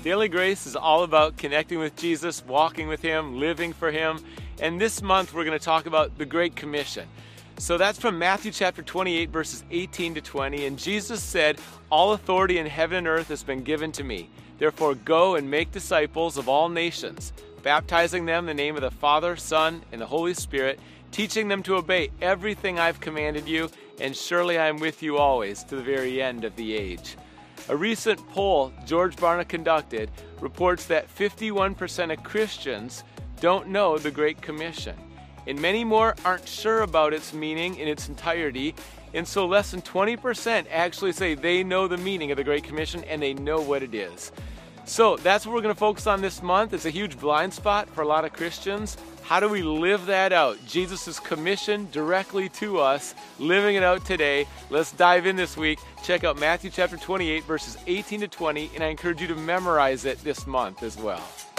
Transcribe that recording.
Daily Grace is all about connecting with Jesus, walking with Him, living for Him. And this month we're going to talk about the Great Commission. So that's from Matthew chapter 28, verses 18 to 20. And Jesus said, "All authority in heaven and earth has been given to me. Therefore go and make disciples of all nations, baptizing them in the name of the Father, Son, and the Holy Spirit, teaching them to obey everything I've commanded you, and surely I am with you always to the very end of the age." A recent poll George Barna conducted reports that 51% of Christians don't know the Great Commission, and many more aren't sure about its meaning in its entirety, and so less than 20% actually say they know the meaning of the Great Commission and they know what it is. So that's what we're going to focus on this month. It's a huge blind spot for a lot of Christians. How do we live that out? Jesus' commission directly to us, living it out today. Let's dive in this week. Check out Matthew chapter 28, verses 18 to 20, and I encourage you to memorize it this month as well.